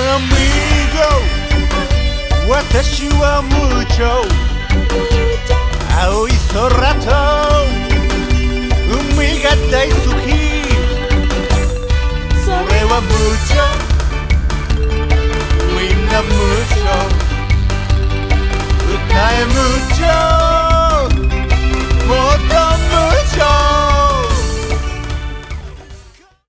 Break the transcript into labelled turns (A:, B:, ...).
A: amigo 私は無情青い空と海が大好きそれは無情みんな無情